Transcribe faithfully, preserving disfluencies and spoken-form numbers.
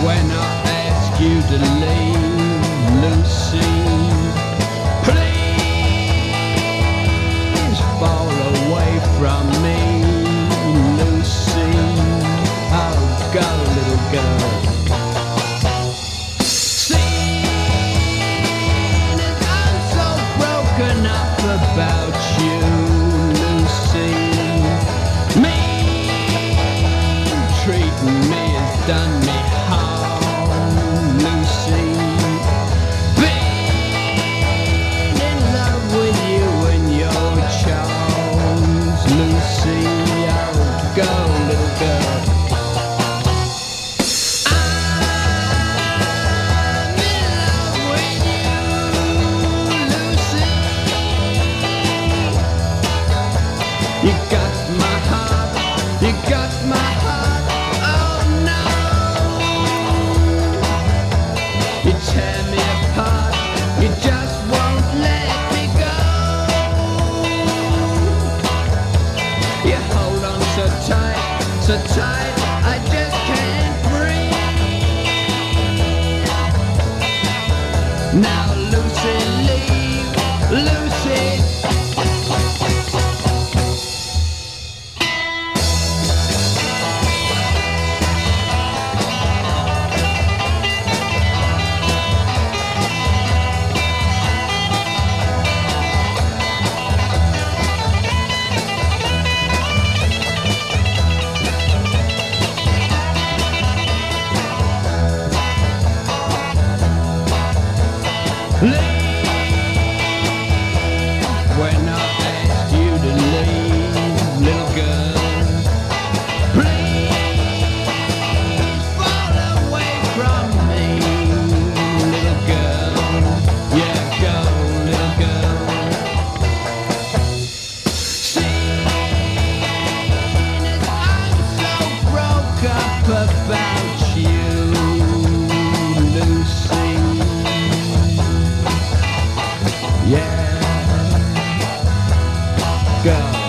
when I ask you to leave, Lucy. Please fall away from me, Lucy. Oh, go, little girl. Seeing as I'm so broken up about you, Lucy. Me treating me has done me harm, Lucy. Being in love with you and your charms, Lucy. Oh, go, little girl. I'm in love with you, Lucy. You got my heart, you got my heart. Oh no, you tear me apart, you just won't let me go. You hold on so tight, so tight, I just can't breathe. Now Lucy, leave, Lucy. Leave when I ask you to leave, little girl. Please fall away from me, little girl. Yeah, go, little girl. Seeing as I'm so broke up about you, Lucy. Yeah, go.